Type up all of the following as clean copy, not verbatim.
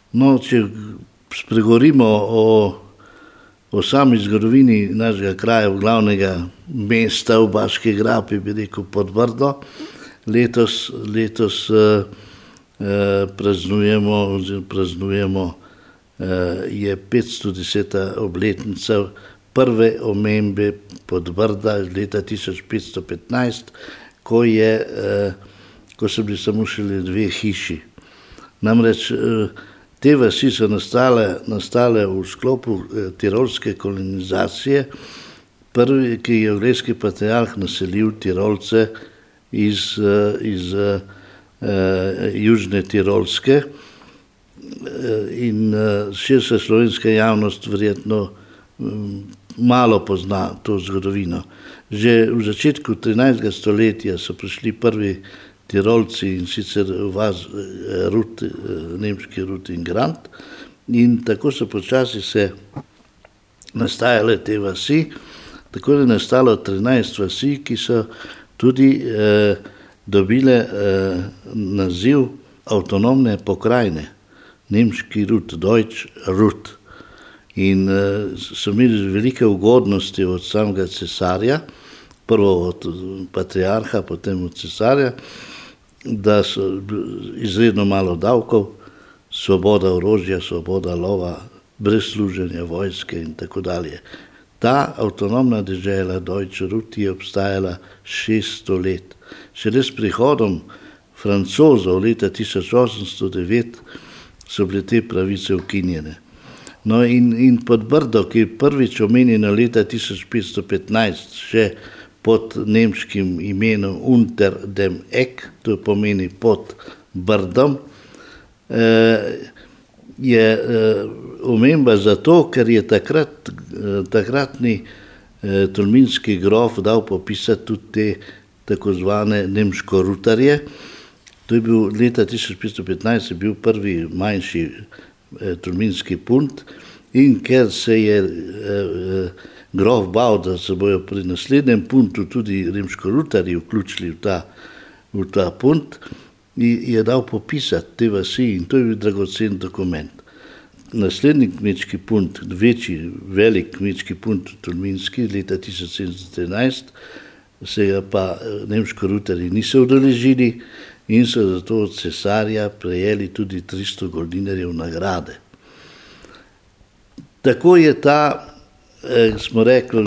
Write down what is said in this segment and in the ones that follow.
No, če spregovorimo o sami zgodovini našega kraja, glavnega mesta v Baški grapi, bi rekel Podbrdo, letos praznujemo je 510. obletnica prve omembe Podbrda iz leta 1515, ko so bili samo šele dve hiši. Namreč te vasi so nastale v sklopu tirolske kolonizacije. Prvi, ki je angleški patriarh naselil Tirolce iz južne Tirolske, in širša slovenska javnost verjetno malo pozna to zgodovino. Že v začetku 13. stoletja so prišli prvi Tirolci, in sicer vas Rut, nemški Rut in Grant, in tako so počasi se nastajale te vasi. Tako je nastalo 13 vasi, ki so tudi dobile naziv avtonomne pokrajine, nemški Rut, Deutsch Rut. In so imeli velike ugodnosti od samega cesarja, prvo od patriarha, potem od cesarja, da so izredno malo davkov, svoboda orožja, svoboda lova, brez služenja vojske in tako dalje. Ta avtonomna dežela Deutsch Rut je obstajala 600 let. Šele s prihodom Francozov leta 1809 so bile te pravice ukinjene. No in Podbrdo, ki je prvič omenjeno leta 1515, še pod nemškim imenom Unter dem Eck, to pomeni pod Brdom, je omemba zato, ker je takratni tolminski grof dal popisati tudi te tako zvane nemško-rutarje. To je bil leta 1515 je bil prvi manjši tolminski punt, in ker se je grof bal, da se bojo pri naslednjem puntu tudi nemško-rutarji vključili v ta punt, je dal popisati te vasi, in to je bil dragocen dokument. Naslednji kmečki punt, velik kmečki punt tolminski leta 1713, se ga pa nemško-rutarji niso udeležili in so zato od cesarja prejeli tudi 300 goldinarjev nagrade. Tako je smo rekli,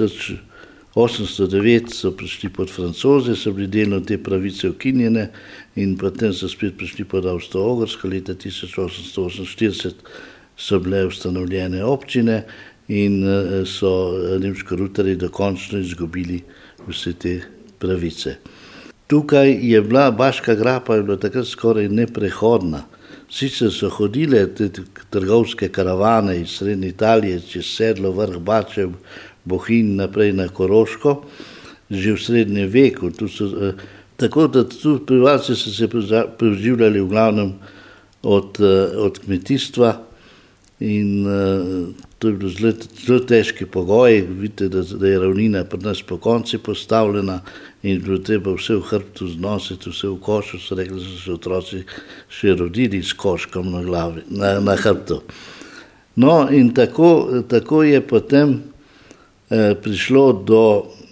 1809 so prišli pod Francoze, so bili delno te pravice ukinjene, in potem so spet prišli pod Avstro-Ogrsko, leta 1848 so bile ustanovljene občine in so nemško-rutarji dokončno izgubili vse te pravice. Tukaj je bila Baška grapa, je bila takrat skoraj neprehodna. Sicer so hodile te trgovske karavane iz srednje Italije, čez Sedlo, Vrh Bačev, Bohinj, naprej na Koroško, že v srednjem veku. Tako da tu prebivalci so se preživljali v glavnem od kmetijstva, in to je bilo zelo težki pogoji. Vidite, da je ravnina pri nas po konci postavljena in bilo treba vse v hrbtu znositi, vse v košu, so rekli, da so se otroci še rodili s koškom na glavi, na hrbtu. No, in tako je potem prišlo do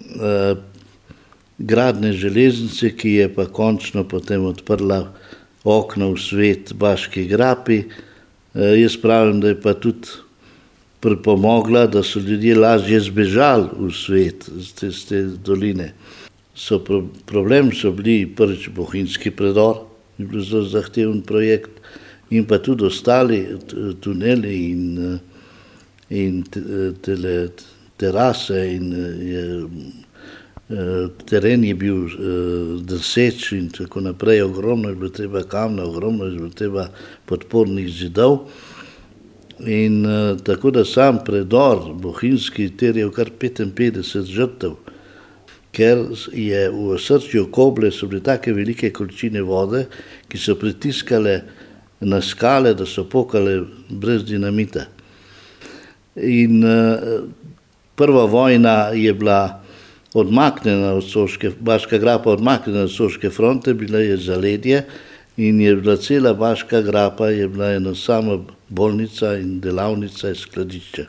gradnje železnice, ki je pa končno potem odprla okno v svet Baški grapi. Jaz pravim, da je pa tudi pripomogla, da so ljudje lažje zbežali v svet z te doline. Problem so bili prvič bohinjski predor, je bil zelo zahteven projekt, in pa tudi ostali tuneli in terase, in teren je bil drseč in tako naprej, ogromno je bilo treba kamna, ogromno je bilo treba podpornih zidov, in tako da sam predor bohinjski terjal kar 55 žrtev, ker je v osrčju Koble so bile take velike količine vode, ki so pritiskale na skale, da so pokale brez dinamita. In prva vojna je bila odmaknjena od Baška grapa odmaknjena od Soške fronte, bila je zaledje, in je bila cela Baška grapa, je bila ena sama bolnica in delavnica in skladišče.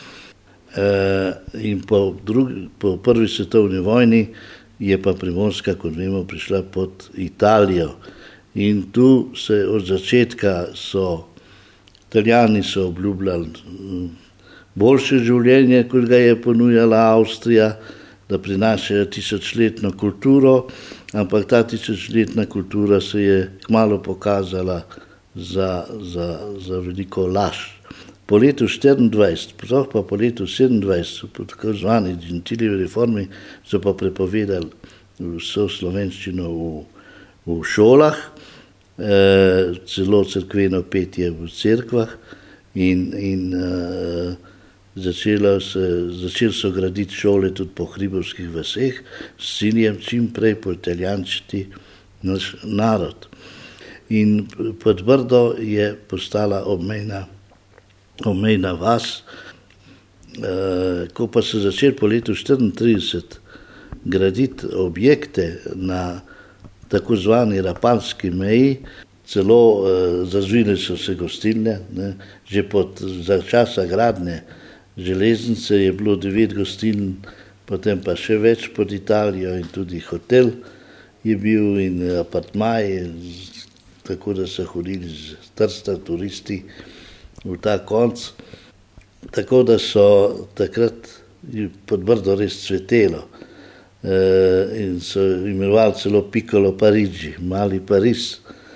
In po prvi svetovni vojni je pa Primorska, kot vemo, prišla pod Italijo. In tu se od začetka Italijani so obljubljali boljše življenje, kot ga je ponujala Avstrija, da prinašajo tisočletno kulturo, ampak ta tisočletna kultura se je kmalu pokazala za veliko laž. Po letu 1924, pa po letu 1927, po tako zvani Gentilijevi reformi, so pa prepovedali vso slovenščino v šolah, celo cerkveno petje v cerkvah in začeli so graditi šole tudi po hribovskih vaseh s ciljem čim prej poitalijančiti naš narod. In Podbrdo je postala obmejna vas. Ko pa so začeli po letu 1934 graditi objekte na tako zvani Rapalski meji, celo razvile so se gostilne, že za časa gradnje železnice je bilo 9 gostiln, potem pa še več pod Italijo in tudi hotel je bil in apartmaji, tako da so hodili z Trsta turisti v ta konc. Tako da so takrat Podbrdo res cvetelo in so imenovali celo Piccolo Parigi, mali Pariz.